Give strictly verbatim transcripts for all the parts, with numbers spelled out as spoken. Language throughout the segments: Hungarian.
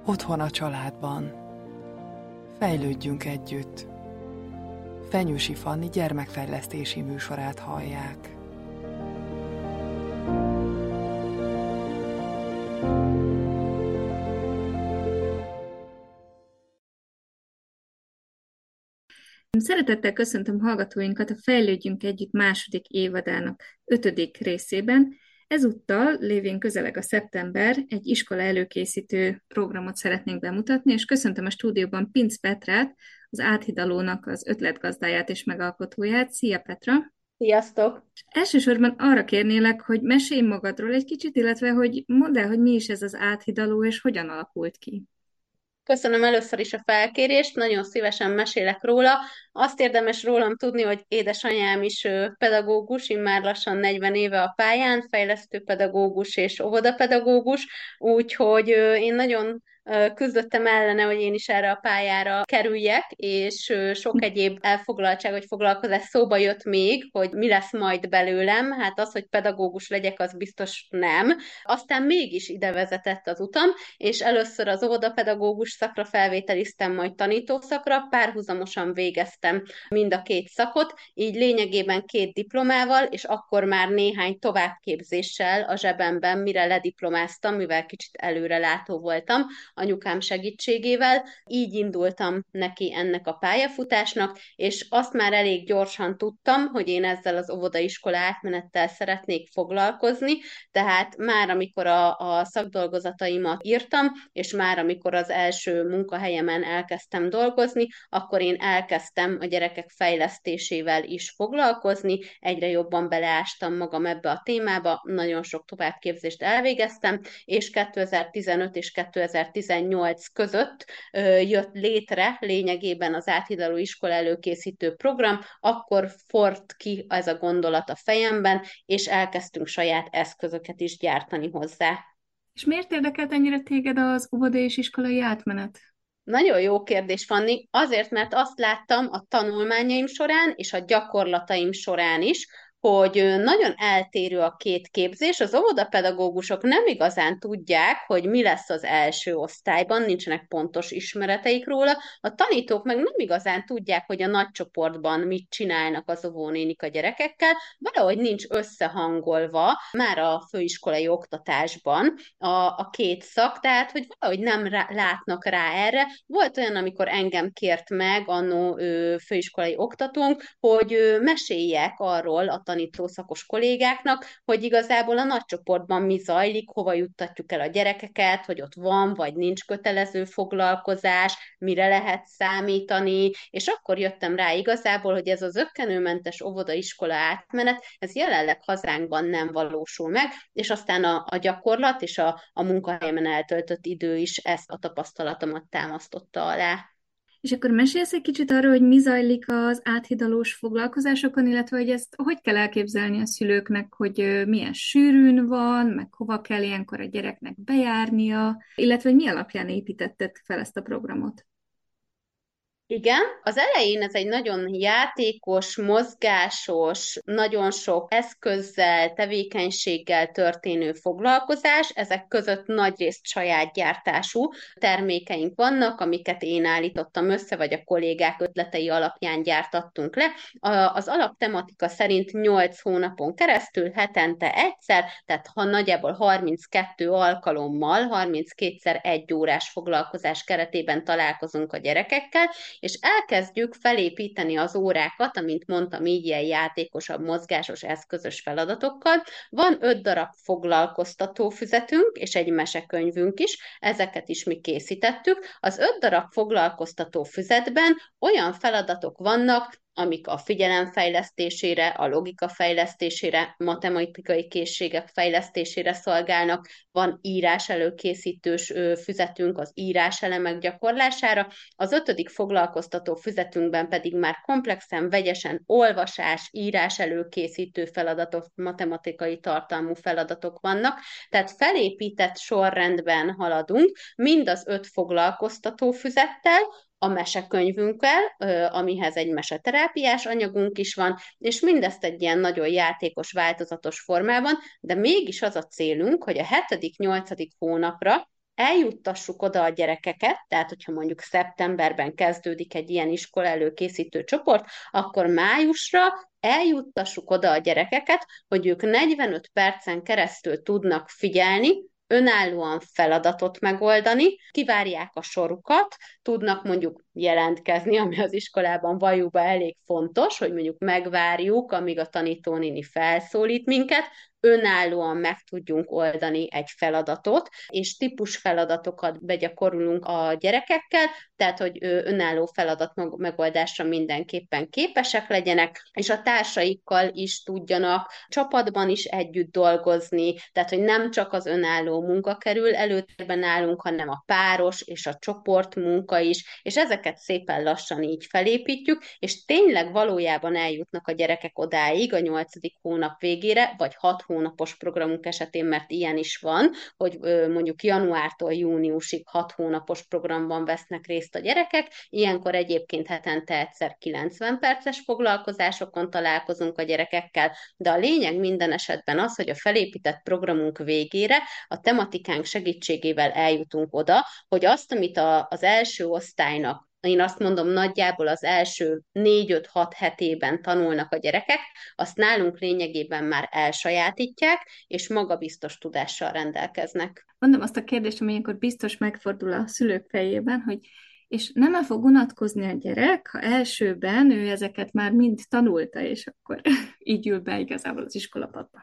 Otthon a családban. Fejlődjünk együtt. Fenyősi Fanni gyermekfejlesztési műsorát hallják. Szeretettel köszöntöm hallgatóinkat a Fejlődjünk Együtt második évadának ötödik részében. Ezúttal, lévén közeleg a szeptember, egy iskola előkészítő programot szeretnénk bemutatni, és köszöntöm a stúdióban Pinc Petrát, az Áthidalónak az ötletgazdáját és megalkotóját. Szia, Petra! Sziasztok! Elsősorban arra kérnélek, hogy mesélj magadról egy kicsit, illetve hogy mondd el, hogy mi is ez az Áthidaló, és hogyan alakult ki. Köszönöm először is a felkérést, nagyon szívesen mesélek róla. Azt érdemes rólam tudni, hogy édesanyám is pedagógus, immár lassan negyven éve a pályán, fejlesztőpedagógus és óvodapedagógus, úgyhogy én nagyon küzdöttem ellene, hogy én is erre a pályára kerüljek, és sok egyéb elfoglaltság vagy foglalkozás szóba jött még, hogy mi lesz majd belőlem. Hát az, hogy pedagógus legyek, az biztos nem. Aztán mégis ide vezetett az utam, és először az óvodapedagógus szakra felvételiztem, majd tanítószakra, párhuzamosan végeztem mind a két szakot, így lényegében két diplomával, és akkor már néhány továbbképzéssel a zsebemben, mire lediplomáztam, mivel kicsit előrelátó voltam, anyukám segítségével. Így indultam neki ennek a pályafutásnak, és azt már elég gyorsan tudtam, hogy én ezzel az óvodaiskola átmenettel szeretnék foglalkozni, tehát már amikor a, a szakdolgozataimat írtam, és már amikor az első munkahelyemen elkezdtem dolgozni, akkor én elkezdtem a gyerekek fejlesztésével is foglalkozni, egyre jobban beleástam magam ebbe a témába, nagyon sok továbbképzést elvégeztem, és kétezer-tizenöt és kétezer-tizennyolc között ö, jött létre lényegében az Áthidaló iskola előkészítő program, akkor forrt ki ez a gondolat a fejemben, és elkezdtünk saját eszközöket is gyártani hozzá. És miért érdekelt ennyire téged az óvoda és iskolai átmenet? Nagyon jó kérdés, Fanni. Azért, mert azt láttam a tanulmányaim során és a gyakorlataim során is, hogy nagyon eltérő a két képzés. Az óvodapedagógusok nem igazán tudják, hogy mi lesz az első osztályban, nincsenek pontos ismereteik róla. A tanítók meg nem igazán tudják, hogy a nagycsoportban mit csinálnak az óvónénik a gyerekekkel, valahogy nincs összehangolva már a főiskolai oktatásban a, a két szak, tehát hogy valahogy nem rá, látnak rá erre. Volt olyan, amikor engem kért meg annó ö, főiskolai oktatónk, hogy ö, meséljek arról a tanítószakos kollégáknak, hogy igazából a nagycsoportban mi zajlik, hova juttatjuk el a gyerekeket, hogy ott van vagy nincs kötelező foglalkozás, mire lehet számítani, és akkor jöttem rá igazából, hogy ez az zökkenőmentes óvodaiskola átmenet, ez jelenleg hazánkban nem valósul meg, és aztán a, a gyakorlat és a, a munkahelyemen eltöltött idő is ezt a tapasztalatomat támasztotta alá. És akkor mesélsz egy kicsit arról, hogy mi zajlik az áthidalós foglalkozásokon, illetve hogy ezt hogy kell elképzelni a szülőknek, hogy milyen sűrűn van, meg hova kell ilyenkor a gyereknek bejárnia, illetve hogy mi alapján építetted fel ezt a programot? Igen, az elején ez egy nagyon játékos, mozgásos, nagyon sok eszközzel, tevékenységgel történő foglalkozás, ezek között nagyrészt saját gyártású termékeink vannak, amiket én állítottam össze, vagy a kollégák ötletei alapján gyártattunk le. Az alaptematika szerint nyolc hónapon keresztül, hetente egyszer, tehát ha nagyjából harminckettő alkalommal, harminckétszer egy órás foglalkozás keretében találkozunk a gyerekekkel, és elkezdjük felépíteni az órákat, amint mondtam, így ilyen játékosabb, mozgásos, eszközös feladatokkal. Van öt darab foglalkoztató füzetünk, és egy mesekönyvünk is, ezeket is mi készítettük. Az öt darab foglalkoztató füzetben olyan feladatok vannak, amik a figyelem fejlesztésére, a logika fejlesztésére, matematikai készségek fejlesztésére szolgálnak, van írás előkészítős füzetünk az íráselemek gyakorlására, az ötödik foglalkoztató füzetünkben pedig már komplexen, vegyesen olvasás, írás előkészítő feladatok, matematikai tartalmú feladatok vannak, tehát felépített sorrendben haladunk, mind az öt foglalkoztató füzettel, a mesekönyvünkkel, amihez egy meseterápiás anyagunk is van, és mindezt egy ilyen nagyon játékos, változatos formában, de mégis az a célunk, hogy a hetedik-nyolcadik hónapra eljuttassuk oda a gyerekeket, tehát hogyha mondjuk szeptemberben kezdődik egy ilyen iskola előkészítő csoport, akkor májusra eljuttassuk oda a gyerekeket, hogy ők negyvenöt percen keresztül tudnak figyelni, önállóan feladatot megoldani, kivárják a sorukat, tudnak mondjuk jelentkezni, ami az iskolában valljuk elég fontos, hogy mondjuk megvárjuk, amíg a tanítónéni felszólít minket, önállóan meg tudjunk oldani egy feladatot, és típus feladatokat begyakorolunk a gyerekekkel, tehát, hogy önálló feladat megoldásra mindenképpen képesek legyenek, és a társaikkal is tudjanak csapatban is együtt dolgozni, tehát, hogy nem csak az önálló munka kerül előtérben nálunk, hanem a páros és a csoport munka is, és ezeket szépen lassan így felépítjük, és tényleg valójában eljutnak a gyerekek odáig a nyolcadik hónap végére, vagy hat hónapos programunk esetén, mert ilyen is van, hogy mondjuk januártól júniusig hat hónapos programban vesznek részt a gyerekek, ilyenkor egyébként hetente egyszer kilencven perces foglalkozásokon találkozunk a gyerekekkel, de a lényeg minden esetben az, hogy a felépített programunk végére a tematikánk segítségével eljutunk oda, hogy azt, amit a, az első osztálynak, én azt mondom, nagyjából az első négy-öt-hat hetében tanulnak a gyerekek, azt nálunk lényegében már elsajátítják, és magabiztos tudással rendelkeznek. Mondom azt a kérdést, ami ilyenkor biztos megfordul a szülők fejében, hogy és nem el fog unatkozni a gyerek, ha elsőben ő ezeket már mind tanulta, és akkor így ül be igazából az iskolapadba.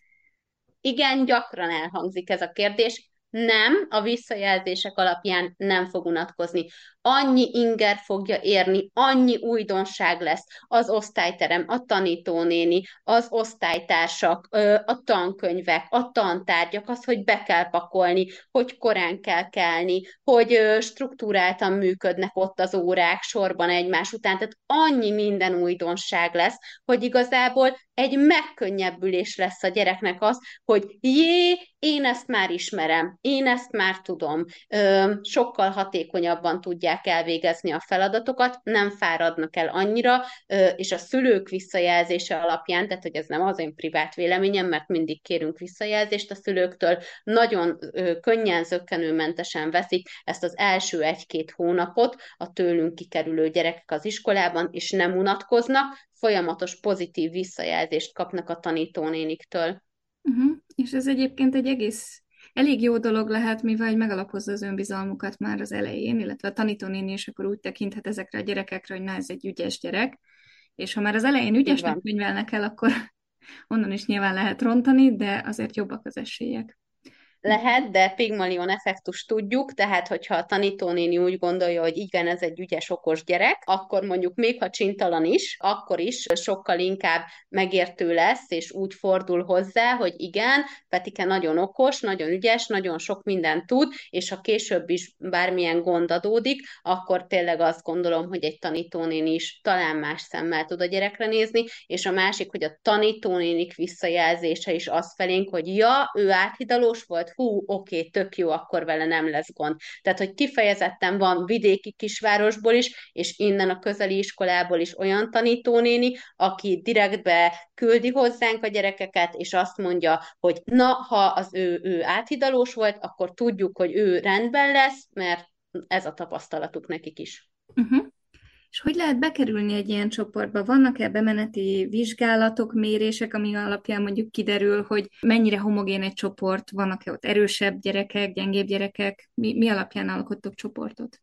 Igen, gyakran elhangzik ez a kérdés. Nem, a visszajelzések alapján nem fog unatkozni. Annyi inger fogja érni, annyi újdonság lesz az osztályterem, a tanítónéni, az osztálytársak, a tankönyvek, a tantárgyak, az, hogy be kell pakolni, hogy korán kell kelni, hogy struktúráltan működnek ott az órák sorban egymás után. Tehát annyi minden újdonság lesz, hogy igazából egy megkönnyebbülés lesz a gyereknek az, hogy jé, én ezt már ismerem, én ezt már tudom, sokkal hatékonyabban tudják elvégezni a feladatokat, nem fáradnak el annyira, és a szülők visszajelzése alapján, tehát hogy ez nem az én privát véleményem, mert mindig kérünk visszajelzést a szülőktől, nagyon könnyen, zökkenőmentesen veszik ezt az első egy-két hónapot a tőlünk kikerülő gyerekek az iskolában, és nem unatkoznak, folyamatos pozitív visszajelzést kapnak a tanítónéniktől. Uh-huh. És ez egyébként egy egész elég jó dolog lehet, mivel megalapozza az önbizalmukat már az elején, illetve a tanítónéni is akkor úgy tekinthet ezekre a gyerekekre, hogy na, ez egy ügyes gyerek, és ha már az elején ügyesnek könyvelnek el, akkor onnan is nyilván lehet rontani, de azért jobbak az esélyek. Lehet, de Pigmalion effektus tudjuk, tehát hogyha a tanítónéni úgy gondolja, hogy igen, ez egy ügyes, okos gyerek, akkor mondjuk még ha csintalan is, akkor is sokkal inkább megértő lesz, és úgy fordul hozzá, hogy igen, Petike nagyon okos, nagyon ügyes, nagyon sok mindent tud, és ha később is bármilyen gond adódik, akkor tényleg azt gondolom, hogy egy tanítónéni is talán más szemmel tud a gyerekre nézni, és a másik, hogy a tanítónénik visszajelzése is az felénk, hogy ja, ő áthidalós volt, hú, oké, tök jó, akkor vele nem lesz gond. Tehát, hogy kifejezetten van vidéki kisvárosból is, és innen a közeli iskolából is olyan tanítónéni, aki direktbe küldi hozzánk a gyerekeket, és azt mondja, hogy na, ha az ő, ő áthidalós volt, akkor tudjuk, hogy ő rendben lesz, mert ez a tapasztalatuk nekik is. Uh-huh. És hogy lehet bekerülni egy ilyen csoportba? Vannak-e bemeneti vizsgálatok, mérések, ami alapján mondjuk kiderül, hogy mennyire homogén egy csoport, vannak-e ott erősebb gyerekek, gyengébb gyerekek? Mi, mi alapján alkottok csoportot?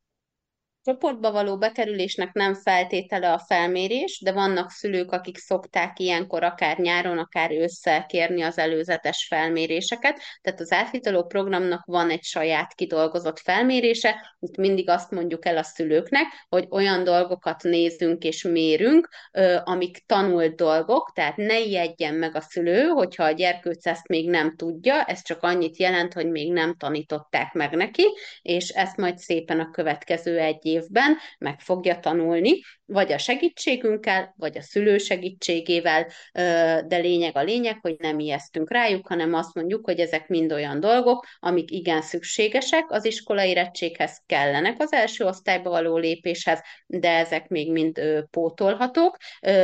Csoportba való bekerülésnek nem feltétele a felmérés, de vannak szülők, akik szokták ilyenkor akár nyáron, akár ősszel kérni az előzetes felméréseket. Tehát az áthidaló programnak van egy saját kidolgozott felmérése, itt mindig azt mondjuk el a szülőknek, hogy olyan dolgokat nézzünk és mérünk, amik tanult dolgok, tehát ne ijedjen meg a szülő, hogyha a gyerkőc ezt még nem tudja, ez csak annyit jelent, hogy még nem tanították meg neki, és ezt majd szépen a következő egy évben meg fogja tanulni, vagy a segítségünkkel, vagy a szülő segítségével, de lényeg a lényeg, hogy nem ijesztünk rájuk, hanem azt mondjuk, hogy ezek mind olyan dolgok, amik igen szükségesek az iskolai érettséghez, kellenek az első osztályba való lépéshez, de ezek még mind pótolhatók,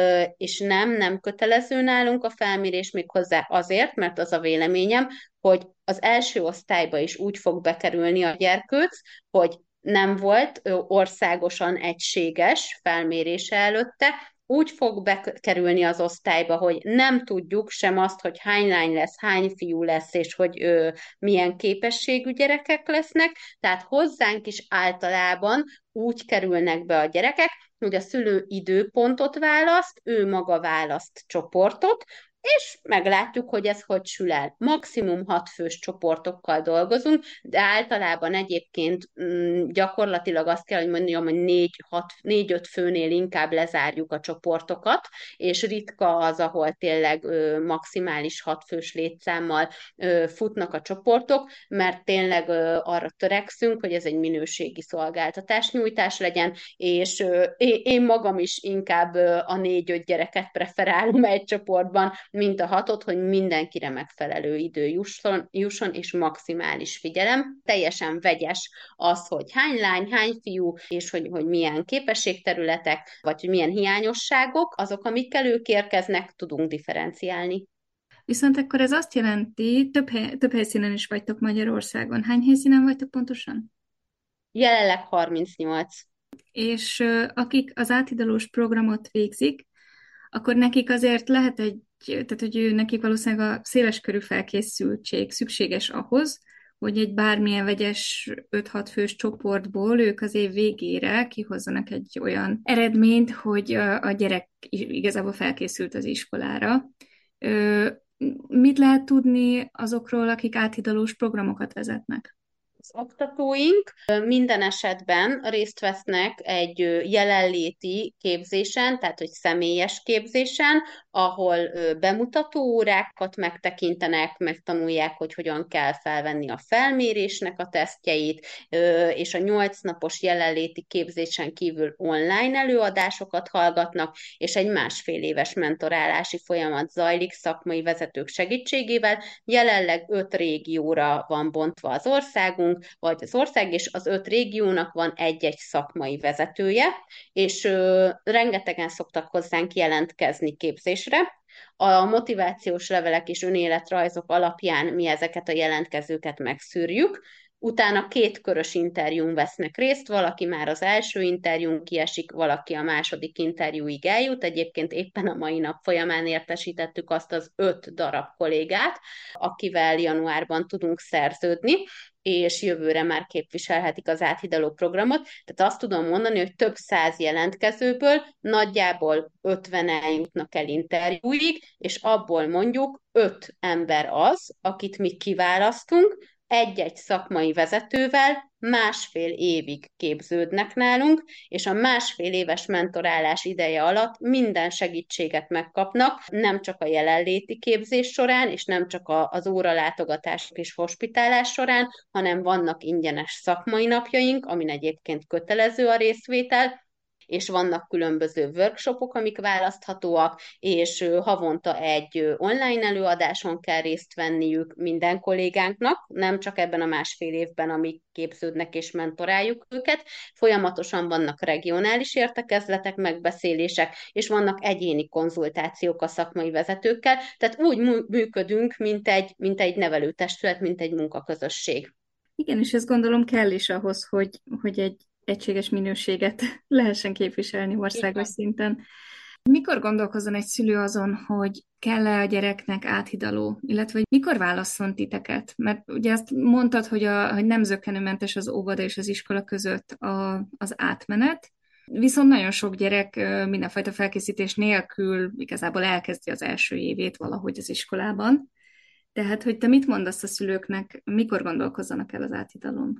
és nem, nem kötelező nálunk a felmérés, még hozzá azért, mert az a véleményem, hogy az első osztályba is úgy fog bekerülni a gyerkőc, hogy nem volt országosan egységes felmérése előtte, úgy fog bekerülni az osztályba, hogy nem tudjuk sem azt, hogy hány lány lesz, hány fiú lesz, és hogy ö, milyen képességű gyerekek lesznek, tehát hozzánk is általában úgy kerülnek be a gyerekek, hogy a szülő időpontot választ, ő maga választ csoportot, és meglátjuk, hogy ez hogy sül el. Maximum hat fős csoportokkal dolgozunk, de általában egyébként mm, gyakorlatilag azt kell, hogy mondjam, hogy négy-öt főnél inkább lezárjuk a csoportokat, és ritka az, ahol tényleg ö, maximális hat fős létszámmal ö, futnak a csoportok, mert tényleg ö, arra törekszünk, hogy ez egy minőségi szolgáltatásnyújtás legyen, és ö, én, én magam is inkább ö, a négy-öt gyereket preferálom egy csoportban, mint a hatot, hogy mindenkire megfelelő idő jusson, jusson, és maximális figyelem. Teljesen vegyes az, hogy hány lány, hány fiú, és hogy, hogy milyen képességterületek, vagy hogy milyen hiányosságok, azok, amikkel ők érkeznek, tudunk differenciálni. Viszont akkor ez azt jelenti, több, hely, több helyszínen is vagytok Magyarországon. Hány helyszínen vagytok pontosan? Jelenleg harmincnyolc. És uh, akik az áthidalós programot végzik, akkor nekik azért lehet egy, tehát hogy ő, nekik valószínűleg a széleskörű felkészültség szükséges ahhoz, hogy egy bármilyen vegyes öt-hat fős csoportból ők az év végére kihozzanak egy olyan eredményt, hogy a, a gyerek igazából felkészült az iskolára. Mit lehet tudni azokról, akik áthidalós programokat vezetnek? Az oktatóink minden esetben részt vesznek egy jelenléti képzésen, tehát hogy személyes képzésen, ahol bemutató órákat megtekintenek, megtanulják, hogy hogyan kell felvenni a felmérésnek a tesztjeit, és a nyolc napos jelenléti képzésen kívül online előadásokat hallgatnak, és egy másfél éves mentorálási folyamat zajlik szakmai vezetők segítségével. Jelenleg öt régióra van bontva az országunk, vagy az ország, és az öt régiónak van egy-egy szakmai vezetője, és ö, rengetegen szoktak hozzánk jelentkezni képzésre. A motivációs levelek és önéletrajzok alapján mi ezeket a jelentkezőket megszűrjük, utána két körös interjún vesznek részt, valaki már az első interjún kiesik, valaki a második interjúig eljut, egyébként éppen a mai nap folyamán értesítettük azt az öt darab kollégát, akivel januárban tudunk szerződni, és jövőre már képviselhetik az áthidaló programot. Tehát azt tudom mondani, hogy több száz jelentkezőből nagyjából ötven eljutnak el interjúig, és abból mondjuk öt ember az, akit mi kiválasztunk, egy-egy szakmai vezetővel másfél évig képződnek nálunk, és a másfél éves mentorálás ideje alatt minden segítséget megkapnak, nem csak a jelenléti képzés során, és nem csak az óralátogatások és hospitálás során, hanem vannak ingyenes szakmai napjaink, amin egyébként kötelező a részvétel, és vannak különböző workshopok, amik választhatóak, és havonta egy online előadáson kell részt venniük minden kollégánknak, nem csak ebben a másfél évben, amíg képződnek és mentoráljuk őket. Folyamatosan vannak regionális értekezletek, megbeszélések, és vannak egyéni konzultációk a szakmai vezetőkkel, tehát úgy működünk, mint egy, mint egy nevelőtestület, mint egy munkaközösség. Igen, és ezt gondolom kell is ahhoz, hogy, hogy egy egységes minőséget lehessen képviselni országos szinten. Mikor gondolkozzon egy szülő azon, hogy kell-e a gyereknek áthidaló, illetve hogy mikor válasszon titeket? Mert ugye azt mondtad, hogy, a, hogy nem zökkenőmentes az óvoda és az iskola között a, az átmenet, viszont nagyon sok gyerek mindenfajta felkészítés nélkül igazából elkezdi az első évét valahogy az iskolában. Tehát, hogy te mit mondasz a szülőknek, mikor gondolkozzanak el az áthidalón?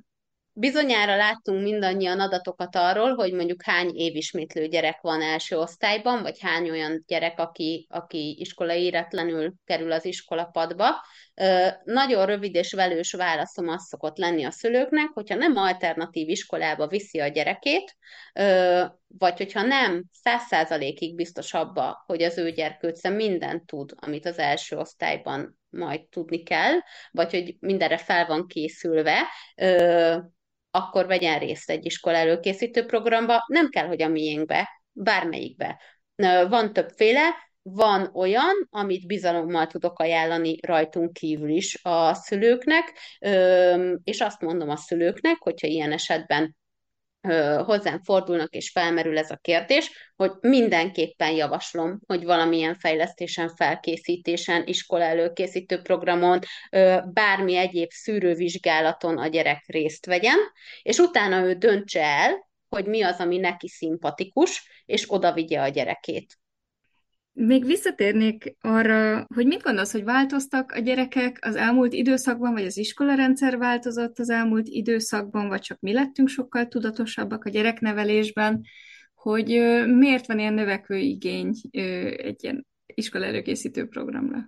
Bizonyára láttunk mindannyian adatokat arról, hogy mondjuk hány évismétlő gyerek van első osztályban, vagy hány olyan gyerek, aki, aki iskolai éretlenül kerül az iskolapadba. Ö, nagyon rövid és velős válaszom az szokott lenni a szülőknek, hogyha nem alternatív iskolába viszi a gyerekét, ö, vagy hogyha nem száz százalékig biztos abba, hogy az ő gyerkőce mindent tud, amit az első osztályban majd tudni kell, vagy hogy mindenre fel van készülve, ö, akkor vegyen részt egy iskola előkészítő programba, nem kell, hogy a miénkbe, bármelyikbe. Van többféle, van olyan, amit bizalommal tudok ajánlani rajtunk kívül is a szülőknek, és azt mondom a szülőknek, hogyha ilyen esetben hozzám fordulnak, és felmerül ez a kérdés, hogy mindenképpen javaslom, hogy valamilyen fejlesztésen, felkészítésen, iskola előkészítő programon, bármi egyéb szűrővizsgálaton a gyerek részt vegyen, és utána ő döntse el, hogy mi az, ami neki szimpatikus, és oda vigye a gyerekét. Még visszatérnék arra, hogy mit gondolsz, hogy változtak a gyerekek az elmúlt időszakban, vagy az iskolarendszer változott az elmúlt időszakban, vagy csak mi lettünk sokkal tudatosabbak a gyereknevelésben, hogy ö, miért van ilyen növekvő igény ö, egy ilyen iskola előkészítő programra?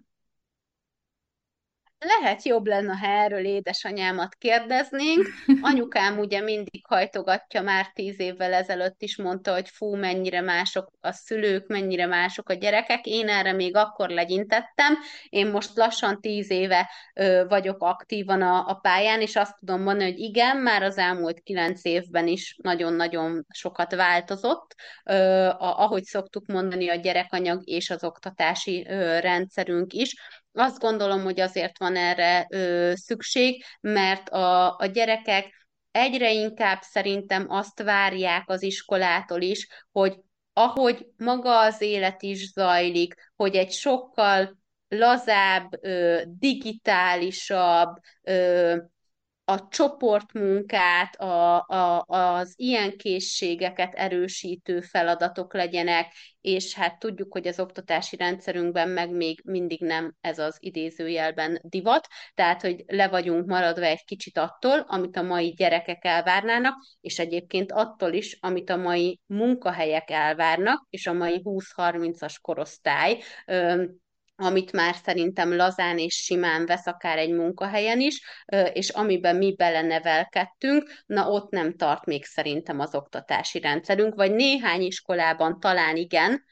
Lehet jobb lenne, ha erről édesanyámat kérdeznénk. Anyukám ugye mindig hajtogatja, már tíz évvel ezelőtt is mondta, hogy fú, mennyire mások a szülők, mennyire mások a gyerekek. Én erre még akkor legyintettem. Én most lassan tíz éve ö, vagyok aktívan a, a pályán, és azt tudom mondani, hogy igen, már az elmúlt kilenc évben is nagyon-nagyon sokat változott. Ö, a, ahogy szoktuk mondani, a gyerekanyag és az oktatási ö, rendszerünk is. Azt gondolom, hogy azért van erre ö, szükség, mert a, a gyerekek egyre inkább szerintem azt várják az iskolától is, hogy ahogy maga az élet is zajlik, hogy egy sokkal lazább, ö, digitálisabb, ö, a csoportmunkát, a, a, az ilyen készségeket erősítő feladatok legyenek, és hát tudjuk, hogy az oktatási rendszerünkben meg még mindig nem ez az idézőjelben divat, tehát, hogy le vagyunk maradva egy kicsit attól, amit a mai gyerekek elvárnának, és egyébként attól is, amit a mai munkahelyek elvárnak, és a mai húsz-harmincas korosztály, amit már szerintem lazán és simán vesz akár egy munkahelyen is, és amiben mi belenevelkedtünk, na ott nem tart még szerintem az oktatási rendszerünk, vagy néhány iskolában talán igen,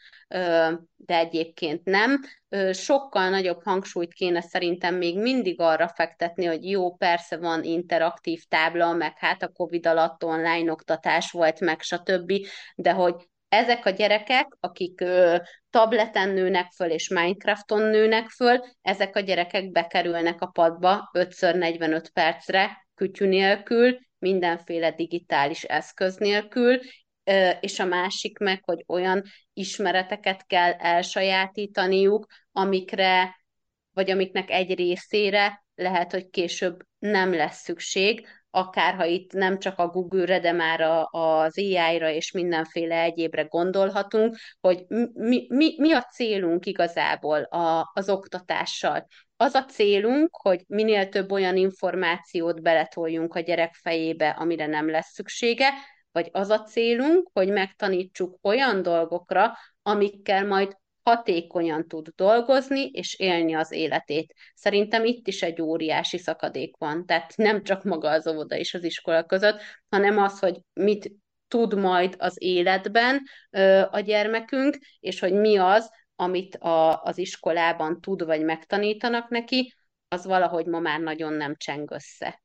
de egyébként nem. Sokkal nagyobb hangsúlyt kéne szerintem még mindig arra fektetni, hogy jó, persze van interaktív tábla, meg hát a Covid alatt online oktatás volt, meg stb., de hogy ezek a gyerekek, akik ö, tableten nőnek föl és Minecrafton nőnek föl, ezek a gyerekek bekerülnek a padba ötször negyvenöt percre, kütyű nélkül, mindenféle digitális eszköz nélkül, ö, és a másik meg, hogy olyan ismereteket kell elsajátítaniuk, amikre, vagy amiknek egy részére lehet, hogy később nem lesz szükség, akárha itt nem csak a Google-re, de már a, az á i-ra és mindenféle egyébre gondolhatunk, hogy mi, mi, mi a célunk igazából a, az oktatással. Az a célunk, hogy minél több olyan információt beletoljunk a gyerek fejébe, amire nem lesz szüksége, vagy az a célunk, hogy megtanítsuk olyan dolgokra, amikkel majd hatékonyan tud dolgozni és élni az életét. Szerintem itt is egy óriási szakadék van, tehát nem csak maga az óvoda és az iskola között, hanem az, hogy mit tud majd az életben ö, a gyermekünk, és hogy mi az, amit a, az iskolában tud vagy megtanítanak neki, az valahogy ma már nagyon nem cseng össze.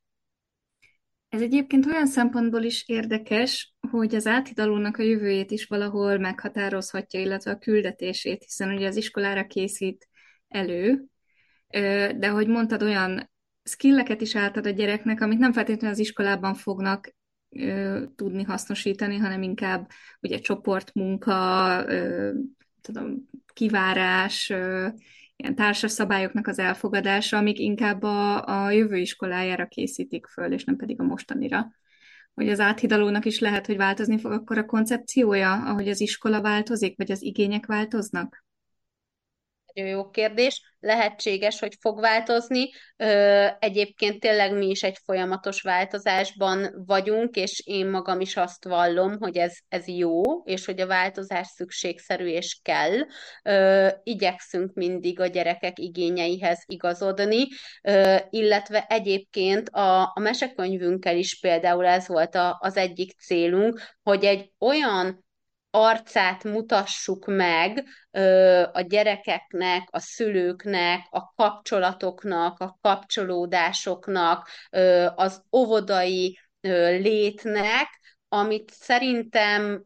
Ez egyébként olyan szempontból is érdekes, hogy az áthidalónak a jövőjét is valahol meghatározhatja, illetve a küldetését, hiszen ugye az iskolára készít elő, ö, de ahogy mondtad, olyan skilleket is átad a gyereknek, amit nem feltétlenül az iskolában fognak ö, tudni hasznosítani, hanem inkább ugye csoportmunka, ö, tudom, kivárás, ö, ilyen társas szabályoknak az elfogadása, amik inkább a, a jövő iskolájára készítik föl, és nem pedig a mostanira. Hogy az áthidalónak is lehet, hogy változni fog akkor a koncepciója, ahogy az iskola változik, vagy az igények változnak? nagyon jó kérdés. Lehetséges, hogy fog változni. Egyébként tényleg mi is egy folyamatos változásban vagyunk, és én magam is azt vallom, hogy ez, ez jó, és hogy a változás szükségszerű és kell. Igyekszünk mindig a gyerekek igényeihez igazodni, illetve egyébként a, a mesekönyvünkkel is például ez volt a, az egyik célunk, hogy egy olyan arcát mutassuk meg ö, a gyerekeknek, a szülőknek, a kapcsolatoknak, a kapcsolódásoknak, ö, az óvodai ö, létnek, amit szerintem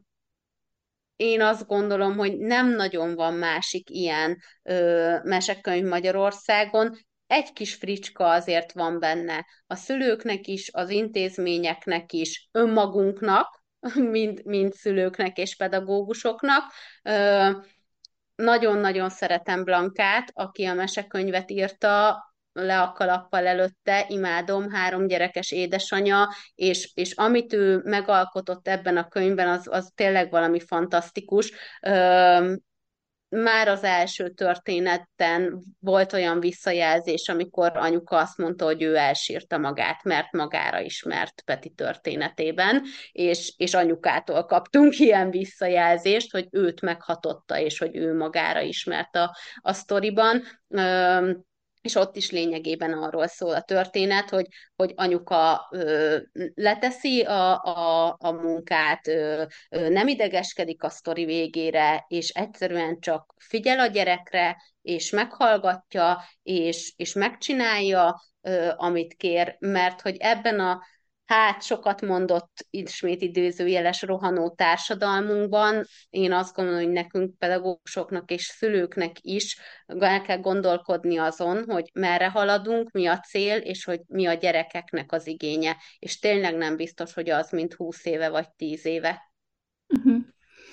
én azt gondolom, hogy nem nagyon van másik ilyen ö, mesekönyv Magyarországon. Egy kis fricska azért van benne. A szülőknek is, az intézményeknek is, önmagunknak, mind, mind szülőknek és pedagógusoknak. Ö, nagyon-nagyon szeretem Blankát, aki a mesekönyvet írta, le a kalappal előtte, imádom, három gyerekes édesanya, és, és amit ő megalkotott ebben a könyvben, az, az tényleg valami fantasztikus. Ö, már az első történetten volt olyan visszajelzés, amikor anyuka azt mondta, hogy ő elsírta magát, mert magára ismert Peti történetében, és, és anyukától kaptunk ilyen visszajelzést, hogy őt meghatotta, és hogy ő magára ismert a, a sztoriban. Üm, és ott is lényegében arról szól a történet, hogy, hogy anyuka ö, leteszi a, a, a munkát, ö, ö, nem idegeskedik a sztori végére, és egyszerűen csak figyel a gyerekre, és meghallgatja, és, és megcsinálja, ö, amit kér, mert hogy ebben a hát sokat mondott, ismét idézőjeles rohanó társadalmunkban, én azt gondolom, hogy nekünk pedagógusoknak és szülőknek is el kell gondolkodni azon, hogy merre haladunk, mi a cél, és hogy mi a gyerekeknek az igénye. És tényleg nem biztos, hogy az, mint húsz éve vagy tíz éve. Uh-huh.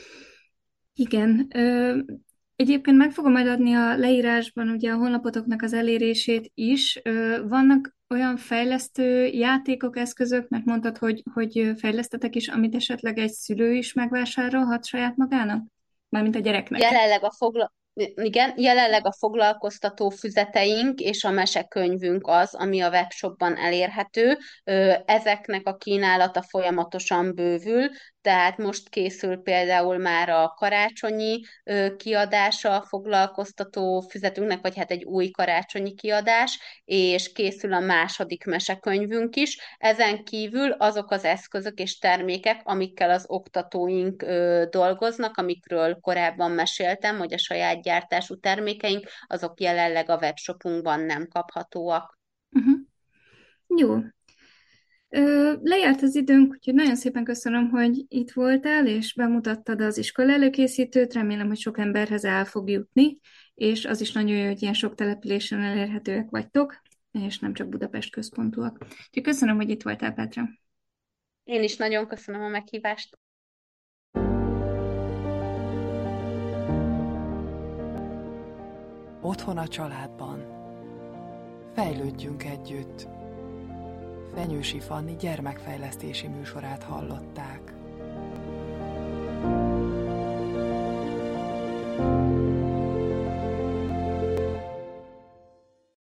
Igen. Ö, egyébként meg fogom majd adni a leírásban ugye a honlapotoknak az elérését is. Ö, vannak olyan fejlesztő játékok, eszközök, mert mondtad, hogy, hogy fejlesztetek is, amit esetleg egy szülő is megvásárolhat saját magának? Mármint a gyereknek. Jelenleg a fogla... Igen, jelenleg a foglalkoztató füzeteink és a mesekönyvünk az, ami a webshopban elérhető. Ezeknek a kínálata folyamatosan bővül, tehát most készül például már a karácsonyi kiadása a foglalkoztató füzetünknek, vagy hát egy új karácsonyi kiadás, és készül a második mesekönyvünk is. Ezen kívül azok az eszközök és termékek, amikkel az oktatóink dolgoznak, amikről korábban meséltem, hogy a saját gyártású termékeink, azok jelenleg a webshopunkban nem kaphatóak. Uh-huh. Jó. Ö, lejárt az időnk, úgyhogy nagyon szépen köszönöm, hogy itt voltál, és bemutattad az iskola előkészítőt, remélem, hogy sok emberhez el fog jutni, és az is nagyon jó, hogy ilyen sok településen elérhetőek vagytok, és nem csak Budapest központúak. Úgyhogy köszönöm, hogy itt voltál, Petra. Én is nagyon köszönöm a meghívást. Otthon a családban. Fejlődjünk együtt. Fenyősi Fanni gyermekfejlesztési műsorát hallották.